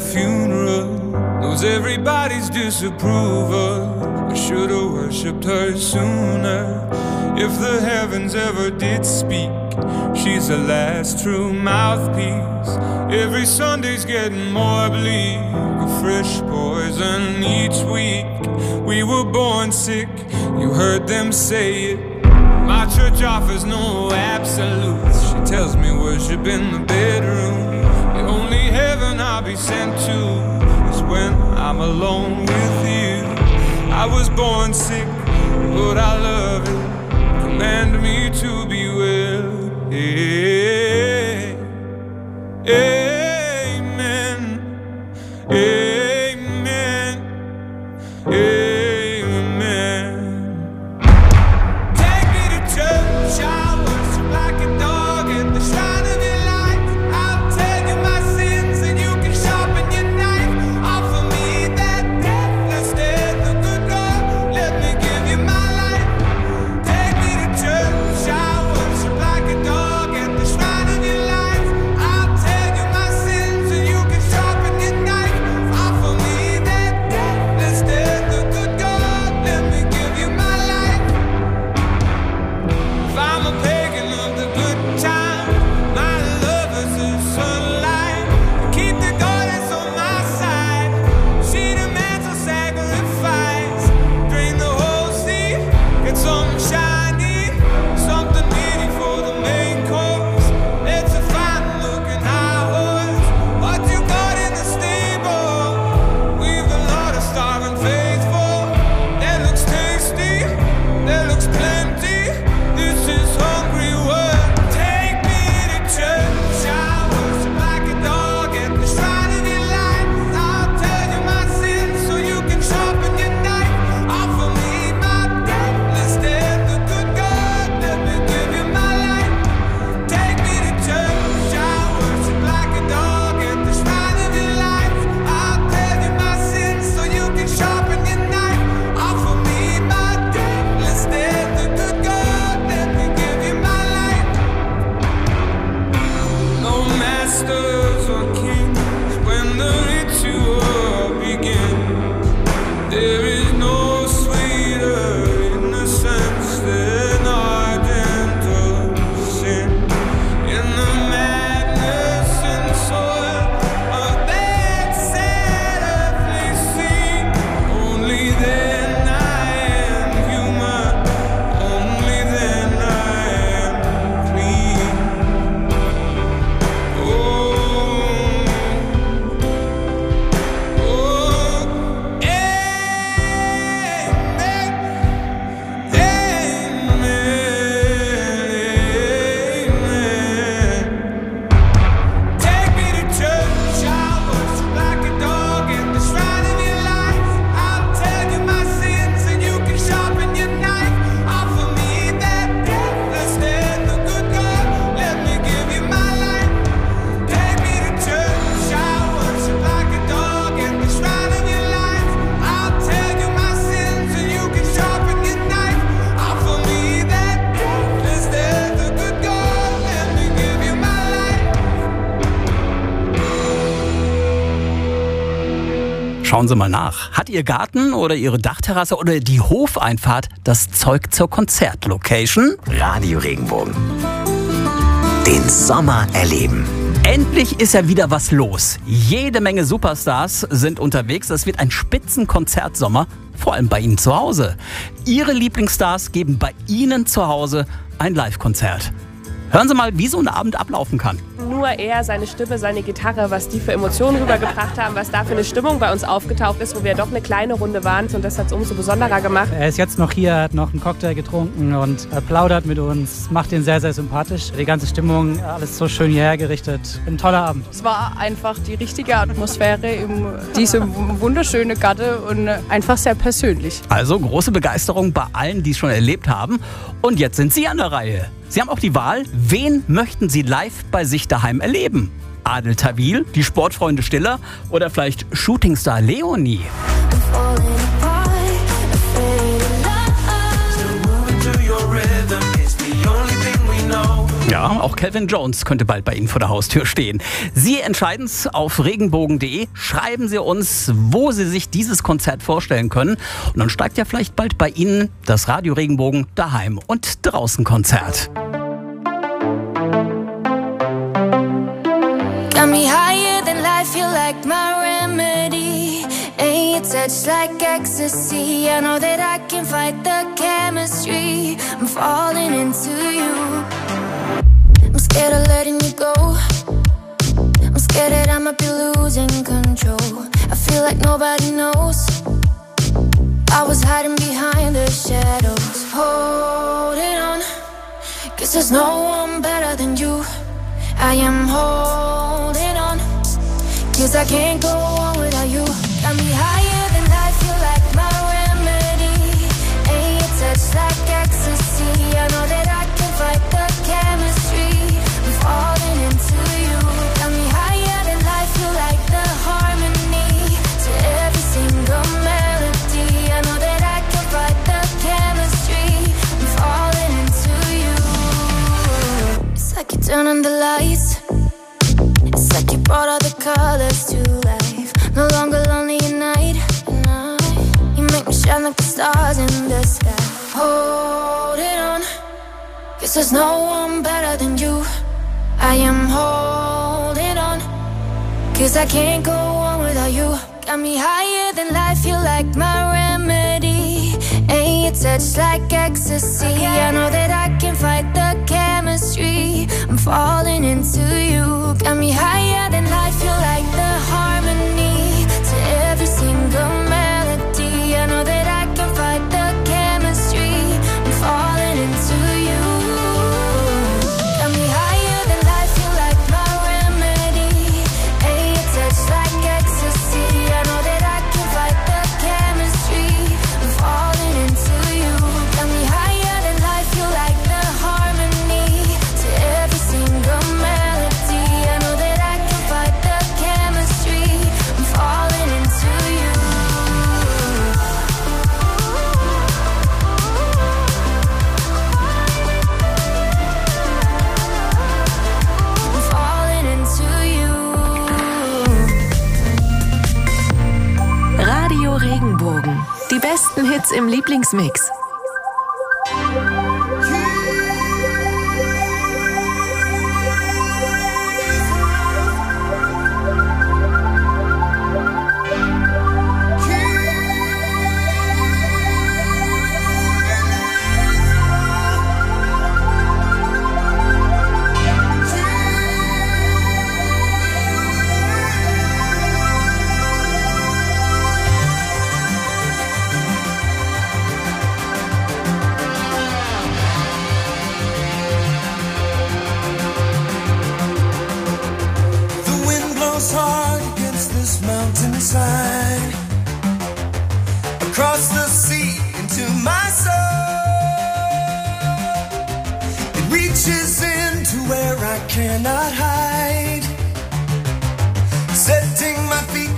funeral, knows everybody's disapproval. I should've worshipped her sooner. If the heavens ever did speak, she's the last true mouthpiece. Every Sunday's getting more bleak, a fresh poison each week. We were born sick, you heard them say it. My church offers no absolutes. She tells me worship in the bedroom. The only heaven I'll be sent to is when I'm alone with you. I was born sick, but I love it. Command me to be well. Hey, amen. Amen. Amen. Schauen Sie mal nach. Hat Ihr Garten oder Ihre Dachterrasse oder die Hofeinfahrt das Zeug zur Konzertlocation? Radio Regenbogen. Den Sommer erleben. Endlich ist ja wieder was los. Jede Menge Superstars sind unterwegs. Es wird ein Spitzenkonzertsommer, vor allem bei Ihnen zu Hause. Ihre Lieblingsstars geben bei Ihnen zu Hause ein Live-Konzert. Hören Sie mal, wie so ein Abend ablaufen kann. Nur er, seine Stimme, seine Gitarre, was die für Emotionen rübergebracht haben, was da für eine Stimmung bei uns aufgetaucht ist, wo wir doch eine kleine Runde waren. Und das hat es umso besonderer gemacht. Er ist jetzt noch hier, hat noch einen Cocktail getrunken und plaudert mit uns. Macht ihn sehr, sehr sympathisch. Die ganze Stimmung, alles so schön hierher gerichtet. Ein toller Abend. Es war einfach die richtige Atmosphäre in diese wunderschöne Gatte und einfach sehr persönlich. Also große Begeisterung bei allen, die es schon erlebt haben. Und jetzt sind Sie an der Reihe. Sie haben auch die Wahl, wen möchten Sie live bei sich daheim erleben? Adel Tawil, die Sportfreunde Stiller oder vielleicht Shootingstar Leonie? Ja, auch Calvin Jones könnte bald bei Ihnen vor der Haustür stehen. Sie entscheiden es auf regenbogen.de. Schreiben Sie uns, wo Sie sich dieses Konzert vorstellen können. Und dann steigt ja vielleicht bald bei Ihnen das Radio Regenbogen daheim und draußen Konzert. Got me higher than life, you like my remedy. Ain't your touch like ecstasy. I know that I can fight the chemistry. I'm falling into you. I'm scared of letting you go. I'm scared that I might be losing control. I feel like nobody knows. I was hiding behind the shadows, holding on, 'cause there's no one better than you. I am holding on, 'cause I can't go on without you. Got me higher than life, you like my remedy. Ain't your touch like ecstasy. I know that I can fight the chemistry. I'm falling into you. Got me higher than life, you like the harmony to every single melody. I know that I can fight the chemistry. I'm falling into you. It's like you turn on the lights. It's like you brought all the colors to life. No longer lonely at night. You make me shine like the stars in the sky. Hold it on, 'cause there's no one better than you. I am holding on, 'cause I can't go on without you. Got me higher than life, you like my remedy. Ain't your touch like ecstasy. I know that I can fight the chemistry. I'm falling into you. Got me higher than life, you like the harmony to every single melody. I know that I can fight the chemistry. I'm falling into you. Got me higher than life, you like my remedy. Ain't your touch like ecstasy. I know that I can fight the chemistry. I'm falling into you. Got me higher than life, you like the harmony to every single melody. I know that I can fight the chemistry. I'm falling into you. I'm falling into you. Radio Regenbogen. Die besten Hits im Lieblingsmix. Hard against this mountainside, across the sea into my soul. It reaches into where I cannot hide, setting my feet